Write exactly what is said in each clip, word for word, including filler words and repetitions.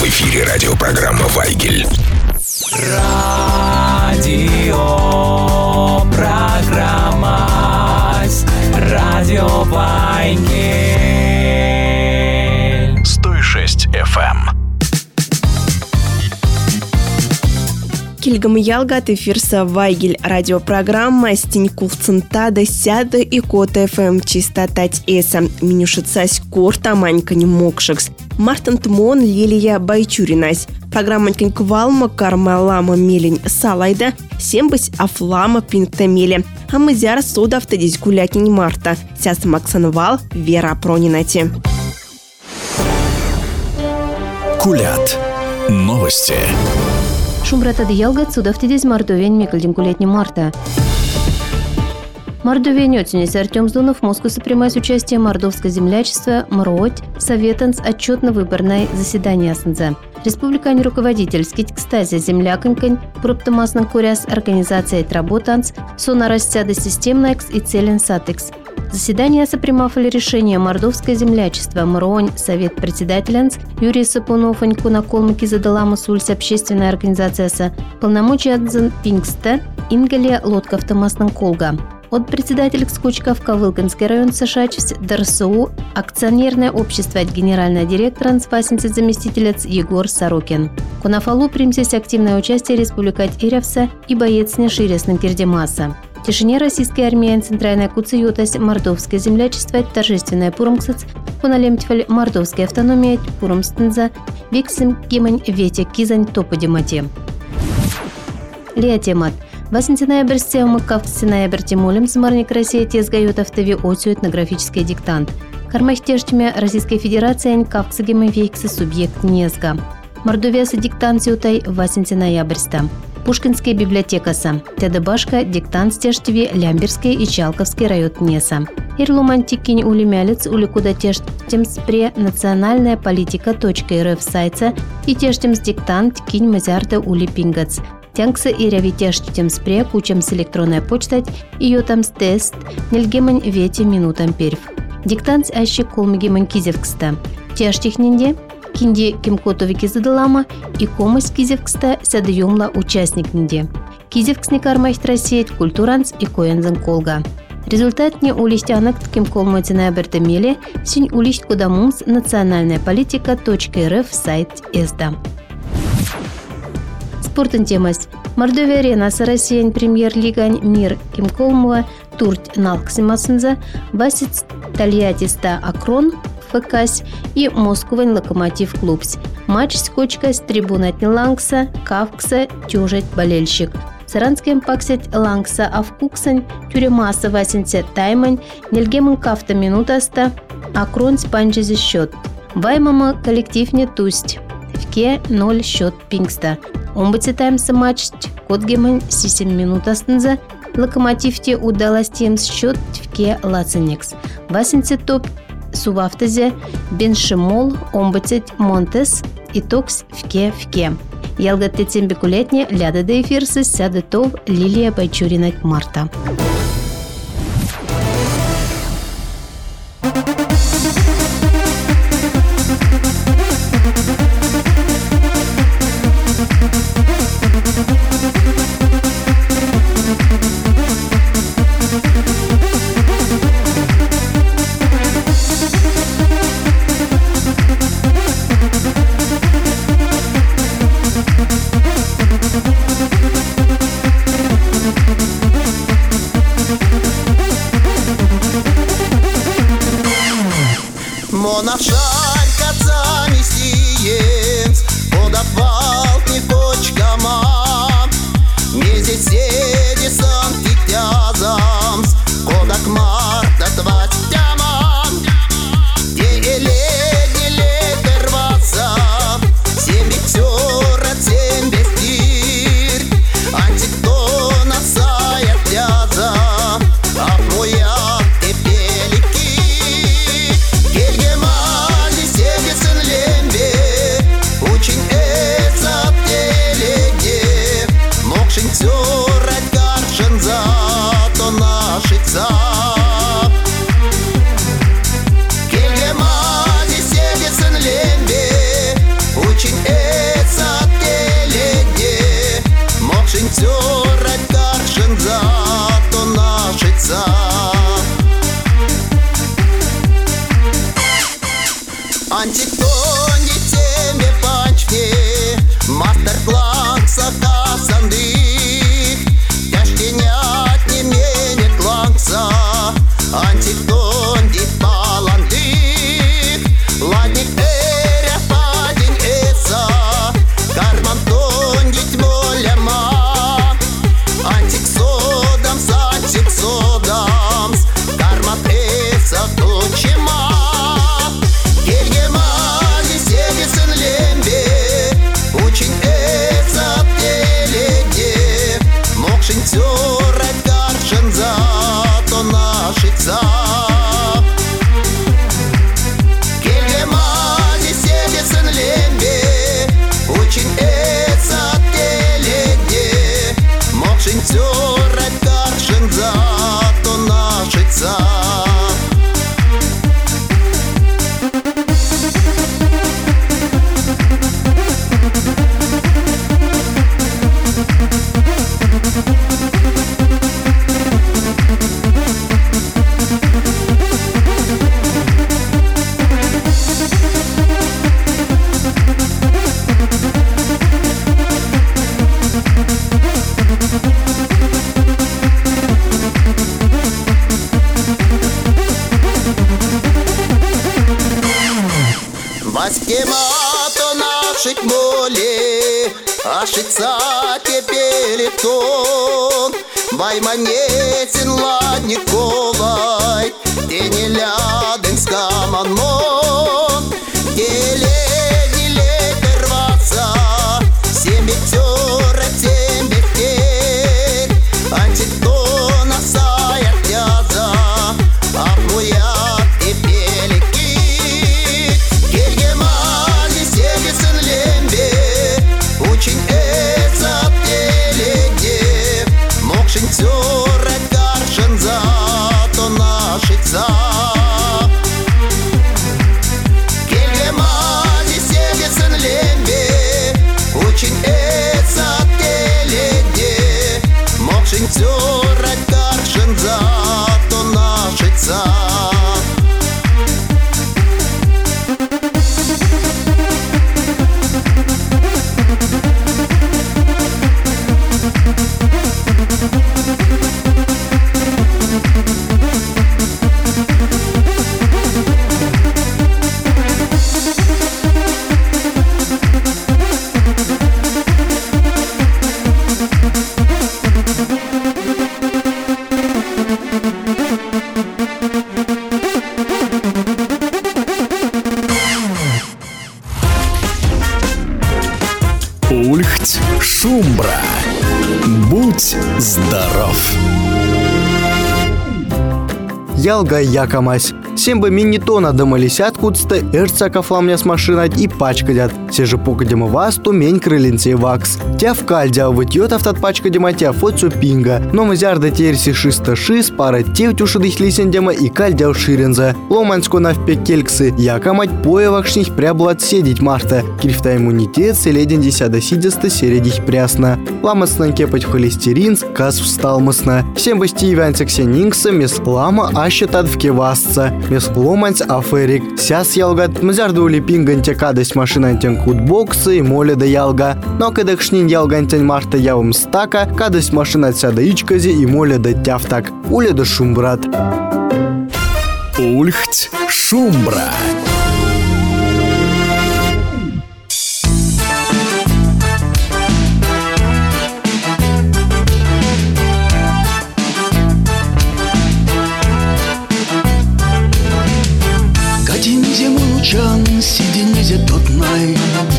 эфире радиопрограмма «Вайгель». Радио, программа «Радио Вайгель». сто шесть эф эм. Кильгам ялгат эфирса Вайгель радиопрограмма Стеньков Центада сяда и Кот эф эм чистотать эса. Минюшицась корта манька не мокшекс. Мартин Тмон Лилия Байчуринась. Программа Квалма Карма Лама Мелень Салайда. Сембась Афлама Пинктамеле. А мы зяр сода автодись гулякинь Марта. Сяс Максанвал Вера Пронинати. Кулят. Новости. Шумбратады ялгат судавтидез Мордовиян Микальдинкулетни Марта. Мордовия отнес Артем Сдунов Москву принимает участие Мордовское землячество МРОТ Советанс отчетно-выборное заседание СНЗ. Республиканский руководитель скитикстазия земляконькань проптомасный куряс организация работанс сонарастяда системнекс и целен сатекс. Заседание сопримафали решение Мордовское землячество МРОНь Совет председателенс Юрий Сапуновань Кунаколмаки задала Мусульс общественная организация с полномочия Адзен Пингста Ингалия лодка автомасным колга. От председателя Скучковка Вылганский район Сашачевс ДРСУ акционерное общество от генерального директора Ансвасинцы заместителец Егор Сорокин. Кунафалу примсись активное участие республика Иревса и боец Неширесный Кирдемаса. В тишине российской армии центральная куциютость Мордовское землячество торжественная пурумксац куналемтьфаль Мордовская автономия пурумстенза виксим гимань ветя кизань топодемати. Леотемат. восьмого ноября умыкавцы ноябрь тимулем смарник Россия тезгают автови отсю этнографический диктант. Кармах тежтьме Российской Федерации кавцы гемовейксы субъект незга. Мордовия с диктанциутай восьмого ноябрьста. Пушкинская библиотекаса. Тедебашка диктант стежтеви Лямберский и Чалковский район Неса. Ирлумантикинь улемялец уликуда тештем спре национальная политика .рф сайта и тештем с диктант кинь мазярда улипингац. Тянкса и рявитештем спре кучем с электронной почтой ее там с тест нельгемань вети минутам перв. Диктант аще колмигемань кизевкста. Тештихнинде кинди кимкотовики задалама и комась кизевкста садъемла участник нинде. Кизевксни кармахт рассеять культуранс и коензан колга. Результат не улистянок тким колматина абертамеле синь улисть кодамумс национальная политика .рф сайт эсда. Спортын темась. Мордовия арена с Россией премьер-лигань мир Кимколмова турт налксимасынза басец Тольяттиста Акрон ФКС и Москвань Локомотив Клубс. Матч скочка с трибунатни Лангса, Кавкса, тюжет болельщик. Саранским паксет Лангса Авкуксань, тюремаса васенце Таймань, нельгемын кафта минутаста, Акрон спанчези счет. Ваймама коллектив не тусть. Вке ноль счет пингста. Омбыце таймса матч кодгемын сисем минутастынза, Локомотивте удалось тем счет вке лаценекс. Васенце топ Сувавтазе, Беншемол, Омбыцет, Монтес, Итокс, Вке-Вке. Ялгат Тецембекулетне, Ляда де эфирсы, Сядетов, Лилия Байчурина, Марта. Все рать гаршин тёрать каршен за то нашица. Кельгемази седесен лембе, очень эца теледе, мокшин тёрать каршен за то нашица. Баскемато нашить моли, ашица теперь тон. Вайманетин лад Николай, тени ляден скаманмон. Телени летер рваться, семь тёра тембе тек. Антитона сая тяза, ахмуя и пелики. Кельгемази седесен лембе, очень эца теледе, мокшин тёрать каршен за то нашица. Кельгемази седесен лембе, очень эца теледе, мокшин тёрать каршен за то нашица. Ульхть Шумбра. Будь здоров. Ялга якамась. Семба мини-тона домались откуда-то, эрцака фламня с машиной и пачкадят. Все же покадема вас, то мень крылинцей вакс. Тя в кальдя вытьет автот пачкадема тя фоцу пинга. Но мы зярда терси шиста шис, пара тевтю шидых лисендема и кальдя ширенза. Ломанско на впекельксы, якамать поевакшних пряблат седить марта. Крифта иммунитет селеден десяда сидеста середих прясна. Ламасна кепать холестеринс, каз встал масна. Семба стивянца ксенингса, мес лама ащетад в кевасца. Мес ломанц аферик. Сяс ялгат мзярду липингантя кадость машинантен кутбоксы и моля да ялга. Но кадакшнин ялгантен марта явым стака, кадость машинат сяда ичкази и моля да тяфтак. Уля да шумбрат. Ульхть Шумбра. Сиденезе тотнай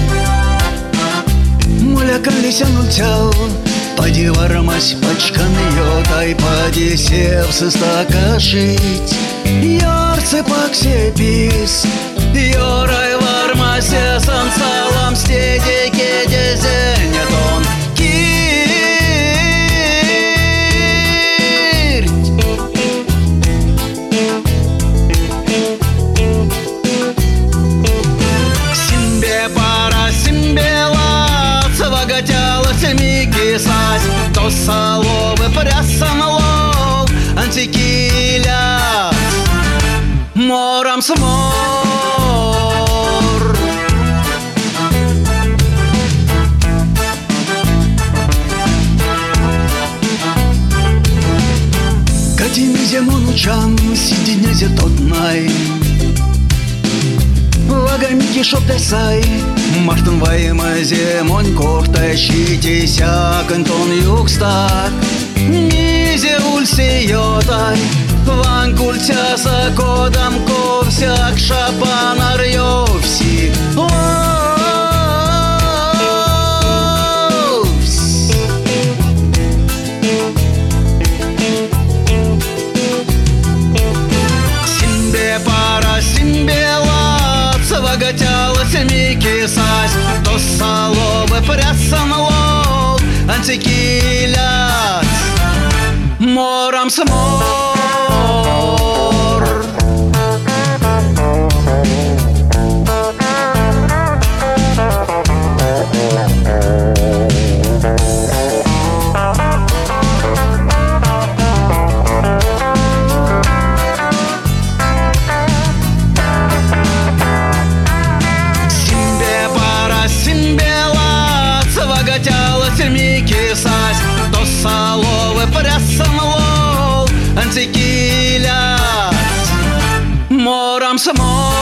Муля калися нутял Пади вармась пачканы йотай Пади севсы стакашить Ярце паксе пис Йорай вармасе сансалам Стеде кеде зенятон То соловы прясан лов Антикиля Мором смор Катими земонучан Сиденезе тотнай Лагамики шоптесай Маштын ваймазе монь кортащитеся Кантон югстак Низе ульсе йотай Ван культяса кодам ковсяк Шапанар йовси Овс морам смор. Морам смор.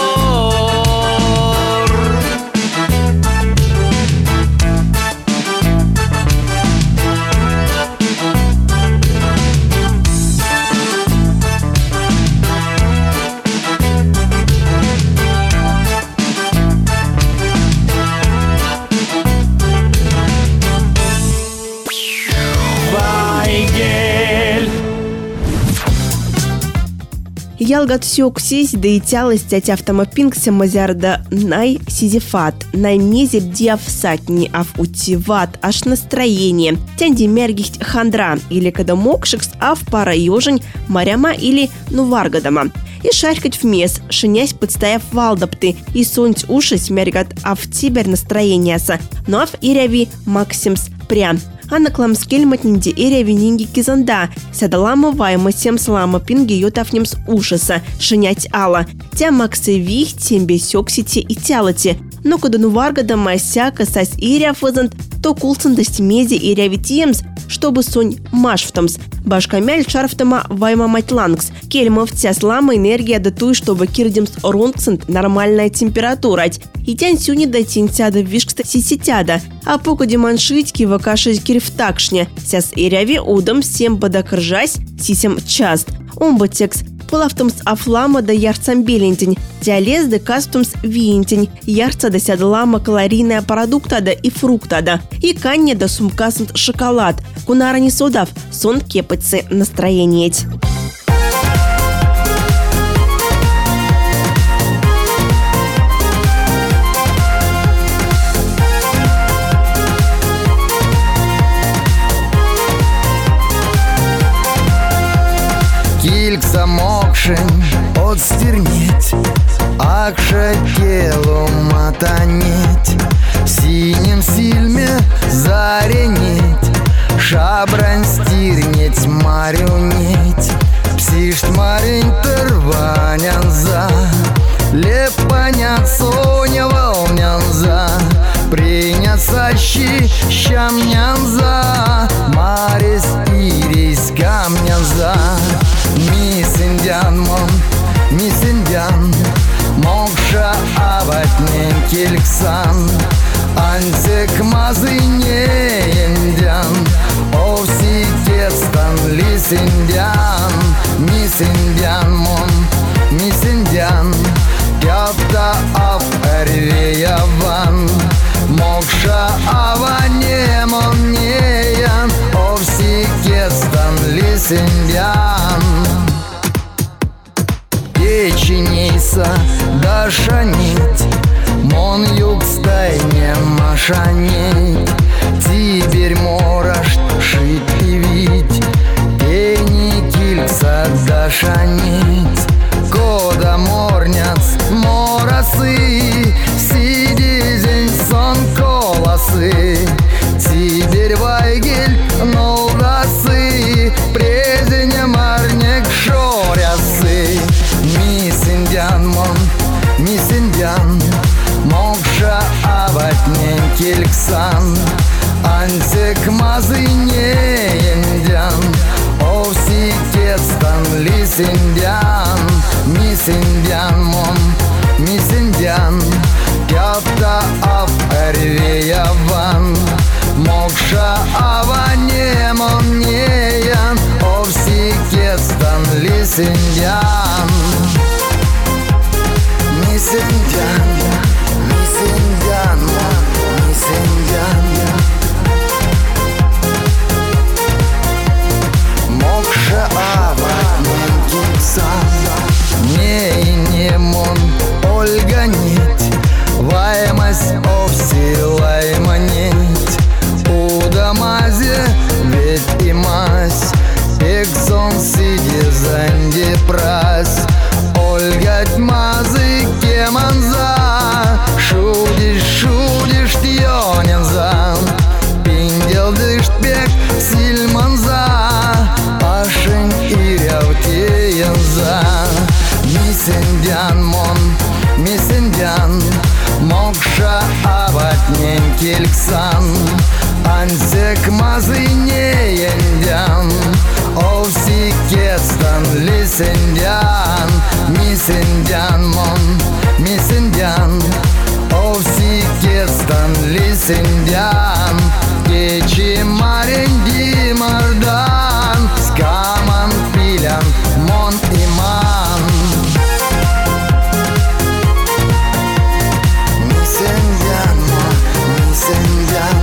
Ялгат сёксись, да и тялась тять автомопинкся мазярда най сизифат, най мезеп диафсатни, ав утиват, аж настроение. Тянди мергихть хандра, или когда мокшикс, ав пара ёжень, моряма или нуваргадама. И шарькать в мес, шинясь подстаев валдапты, и сонць ушись мергат ав тибер настроениеса, но ав иряви максимс прям. А на кламскельматнинде иряви нинги кизанда, сядалама вайма сем слама пинги йотафнемс ушаса, шинять ала. Тя максы вих, тембе сёксите и тялати. Но когда нуваргада масяка сась иря фазант, то кулцан достимези иряви тиемс, чтобы сонь машфтамс. Башкамяль шарфтама вайма матлангс. Кельмов тя слама энергия датуй, чтобы кирдемс ронксант нормальная температура. И тянь сюни да тинтяда вишкста сиситяда. А пока деманшитки вакашить кирифтакшня. Сяс иряви удом всем бадакржась сисем част. Омба текст. Полавтамс афлама да ярцам белентень, диалез да кастумс виентень, ярца да сядлама калорийная продукта да и фрукта да, и канне да сумкасант шоколад, кунара не содав, сон кепыцы настроение. Килька мокшень отстернеть, акша телу матанеть, синим сильме заренеть, шабрань стирнеть, марюнеть, псишт марень тырванянза, лепанят соня волнянза, принят сащи щамнянза, марис ирис камнянза. Мисс Индиан мон, мисс Индиан, мокша аватнен кильксан, ансек мазы не индиан, овси тестан лис Индиан, мисс Индиан мон, мисс Индиан, кяпта ав эрвеяван, мокша аване мон неян, овси тестан лис Индиан. Печенейса дашанить, мон югстайне машанить, теперь мораш шить и вить, пени кильца дашанить, кода морняц морасы, сидизень сон колосы, теперь вайгель нолдасы, презеня марнек шорясы. Мисс Индиан мон, мисс Индиан, мокша аватнен кильксан, ансек мазы не индиан, овси тестан лис Индиан, мисс Индиан мон, мисс Индиан, кяпта ав эрвеяван, мокша аване мон неян, овси тестан лис Индиан. Мисс Индиан, мисс Индиан, мисс Индиан, мокша аватнен кильксан, не и не мон Ольга нить, ваймась овси лайма нить, уда мазе ведь и мазь, эксон Kirsten Lisindian Misindian mon Misindian Овси Kirsten Lisindian Keçi Marindi Mardan Skaman Filan Mon Iman Misindian mon Misindian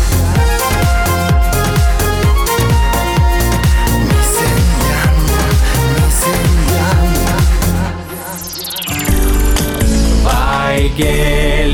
Вайгель.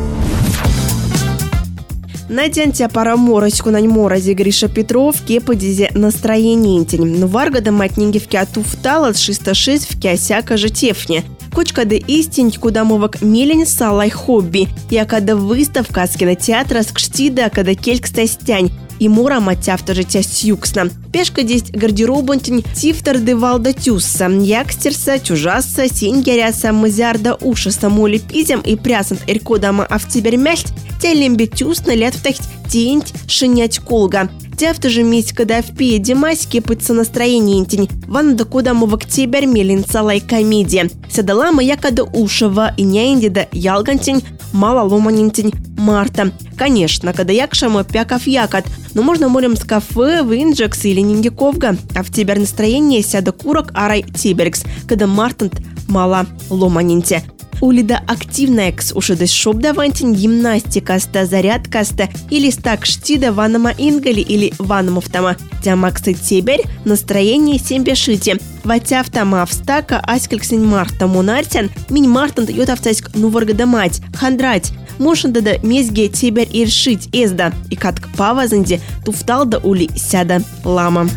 Надяньте пара морочку на морозе Гриша Петров, кепадизе настроение интень. Но варгада матнинги в кяту втала шестьсот шесть в кясяка же тефне. Кочка да истинь, куда мовок мелень салай хобби. Я когда выставка с кинотеатра с кштида, когда кельк стастянь. И мора матявта же тя сюксна. Пешка десть гардеробантень тифтер де валда тюсса. Якстерса, тюжасса, синьгеряса, мазярда ушаса моли пизем и прясант эркодама автибер мяхть. Тя лембе тюсна лет втахть тень шинять колга. Тявта же месть, когда в пие демась кепыться настроение интень. Ван да куда мовок тебер мелин салай комедия. Седалама якада ушава и няинди да ялгантень мало ломанинтень марта. Конечно, когда якшама пяков якат, но можно морем с кафе, винджекс или ниндиковга. А в тебер настроение сяда курок арай тиберкс, когда мартант мало ломанинте. Улида активная кс ушидась шоп давантин гимнастика ста зарядка ста или стак штида ванама ингали или ванама втама. Тямаксы тебер настроение сембешите. Ватявтама встака аскельксин марта монартян минь мартант йотавцайск нуваргада мать хандрать. Мошында да мезге тебер иршить эзда и катк павазанди туфтал да ули сяда лама.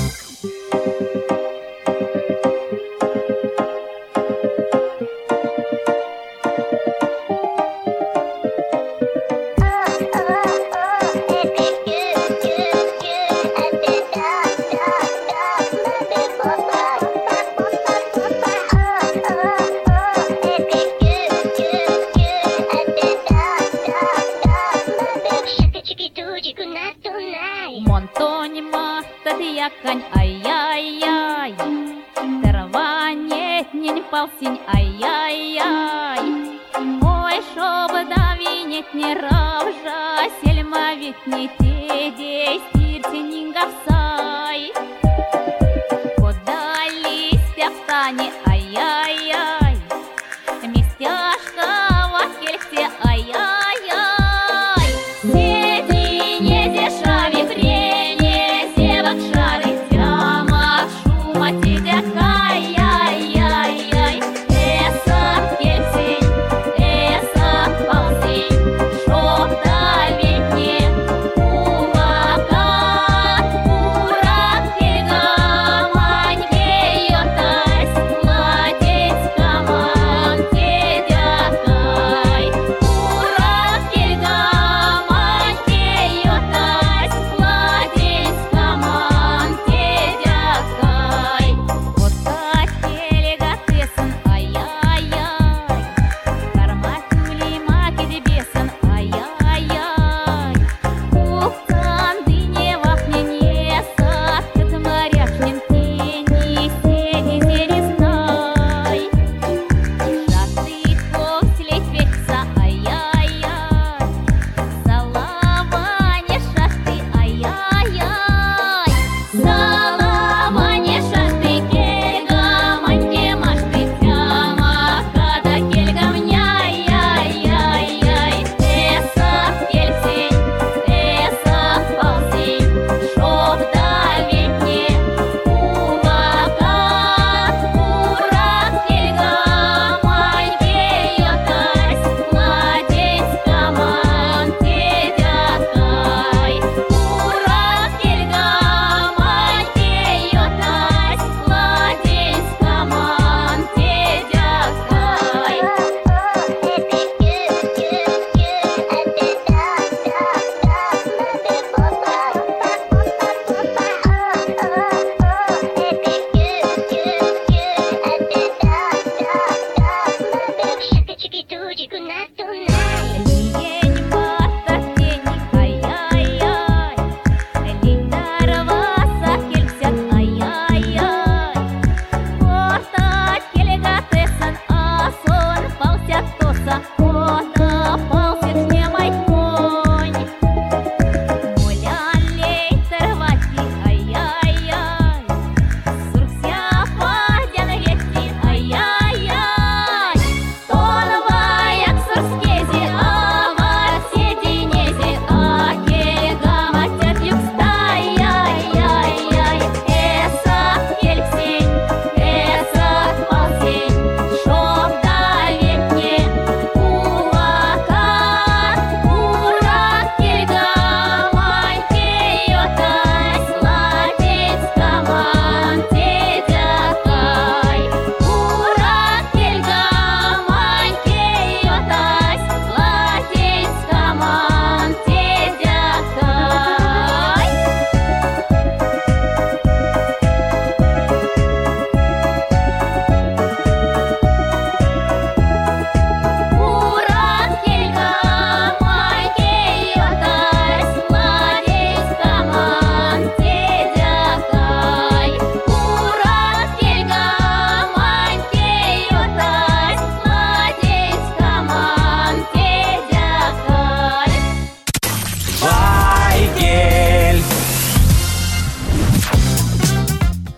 Монтонима, тадиякань, ай-яй-яй. Терванет, не палсинь, ай-яй-яй. Ой, шоба давинет не равжа, сельма ведь не тедей, стирте нингавсай. Подались пяфтане, ай-яй-яй. Местяшка в акельте, ай-яй-яй.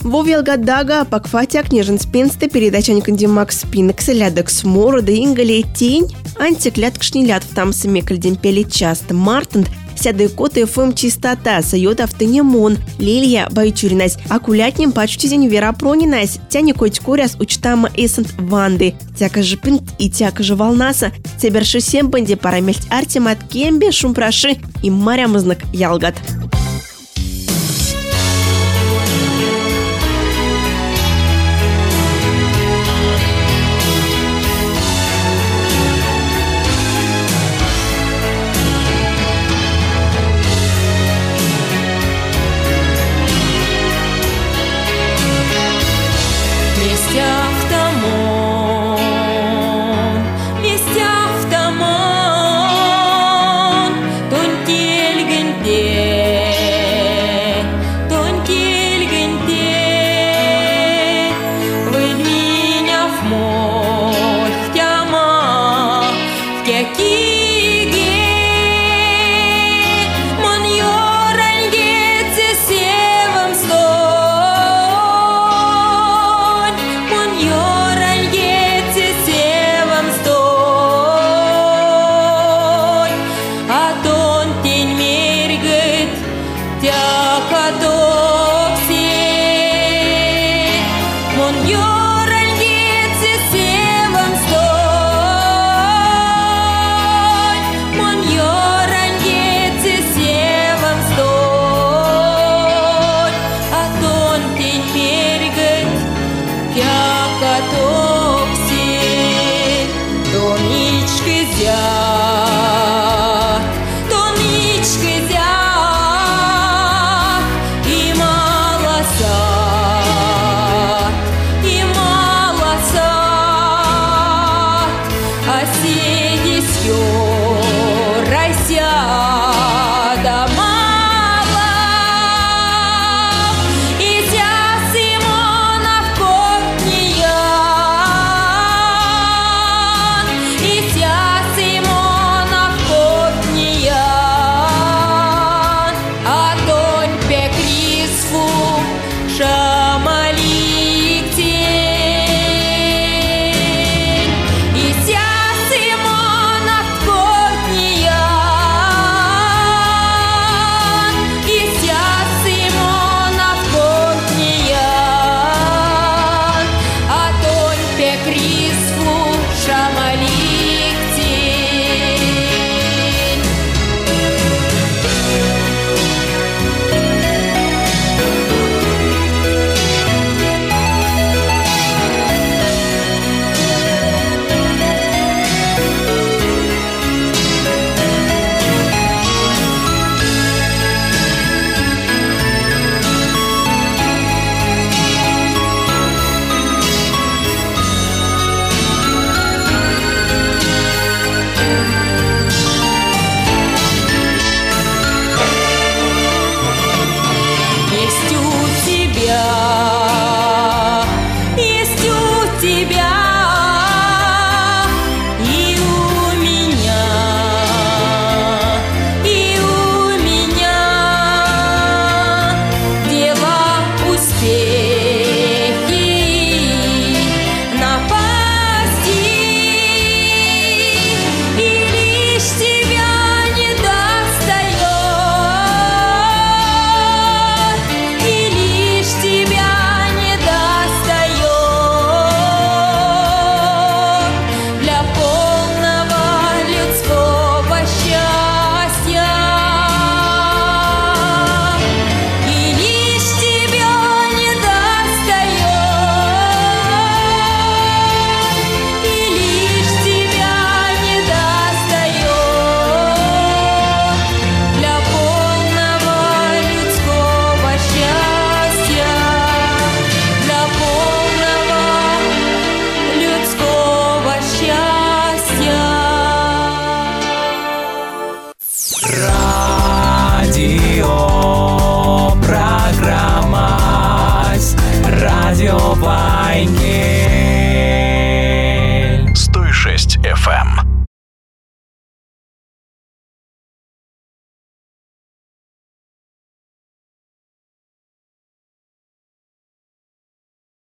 Вовелгадага пакфатя княжен спенсты передача Макс Спинекс лядекс морода ингале тень антиклят кшнилят в там смекальден пели часто мартент сяды коты эфэм чистота сает автонемон Лилия Байчуринась акулятнем пачтизень Вера Пронинась тяни коть куряс учтама эссент Ванды тяка же пинт и тяка же волнаса цеберши сембанди парамельт артемат кембе шумпраши и марямызнак ялгат.